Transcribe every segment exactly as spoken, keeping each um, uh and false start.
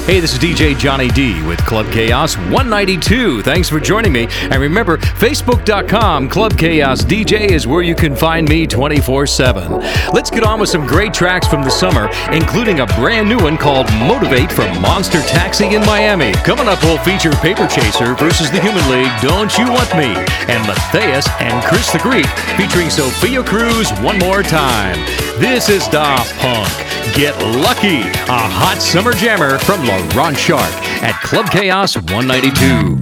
Hey, this is D J Johnny D with Club Chaos one ninety-two. Thanks for joining me. And remember, Facebook dot com Club Chaos D J is where you can find me twenty-four seven. Let's get on with some great tracks from the summer, including a brand new one called Motivate from Monster Taxi in Miami. Coming up, we'll feature Paper Chaser versus the Human League, Don't You Want Me, and Matthias and Chris the Greek featuring Sophia Cruz one more time. This is Daft Punk. Get Lucky, a hot summer jammer from Laurent Shark at Club Chaos one ninety-two.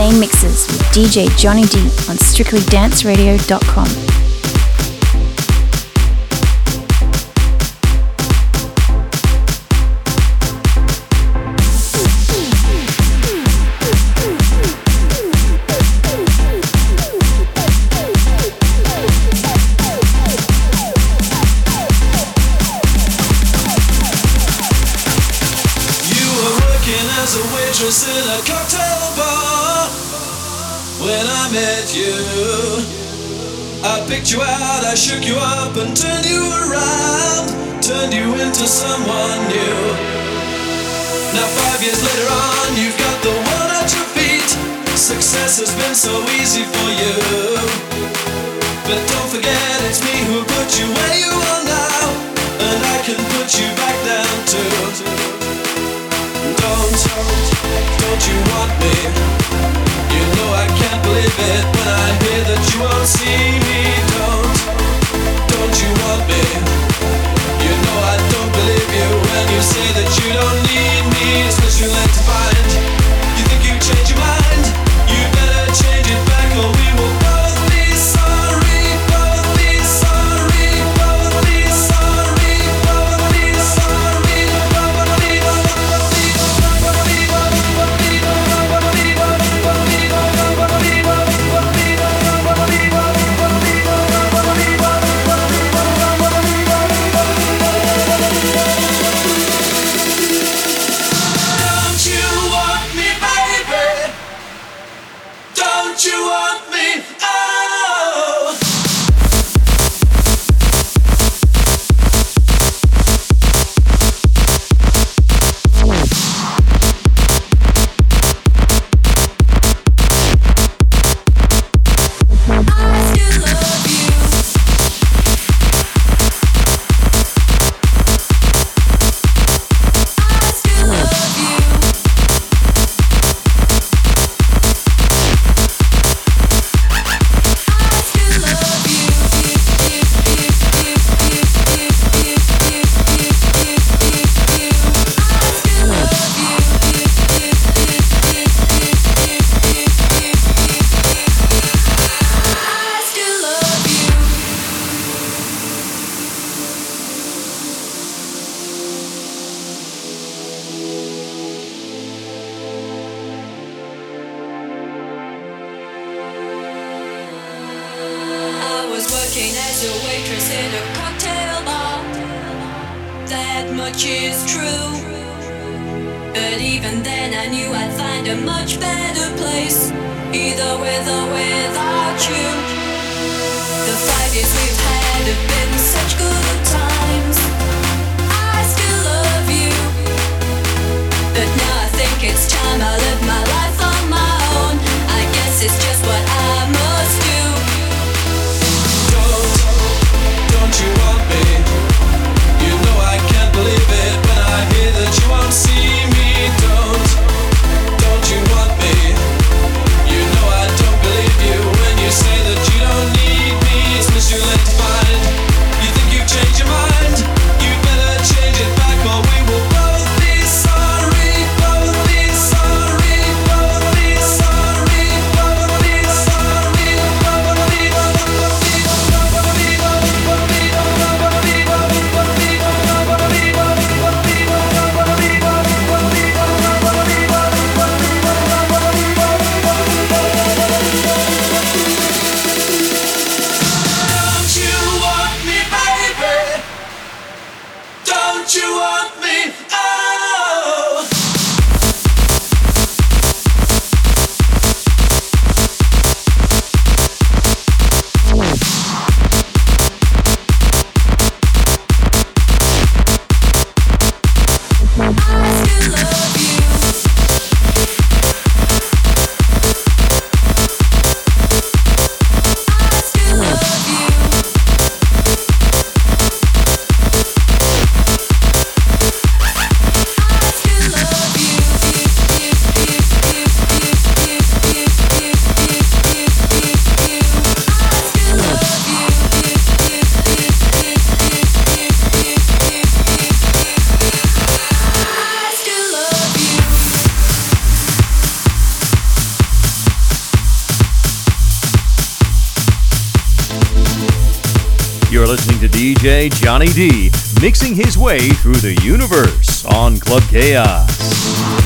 main mixes with D J Johnny D on strictly dance radio dot com. In a cocktail bar when I met you, I picked you out, I shook you up and turned you around, turned you into someone new. Now five years later on, you've got the world at your feet. Success has been so easy for you, but don't forget it's me who put you where you are now, and I can put you back down too. Don't, don't you want me? You know I can't believe it when I hear that you won't see me. Don't, don't you want me? You know I don't believe you when you say that you don't need me. It's 'cause you like to find. You think you change your mind? You better change it back or we will both be sorry. Both be sorry. Both be sorry. Both be sorry. Both be D J Johnny D, mixing his way through the universe on Club Chaos.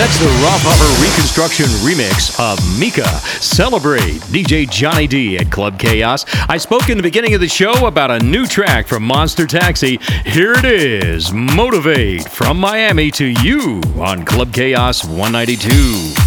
That's the Rawhopper Reconstruction remix of Mika. Celebrate. D J Johnny D at Club Chaos. I spoke in the beginning of the show about a new track from Monster Taxi. Here it is. Motivate from Miami to you on Club Chaos one ninety-two.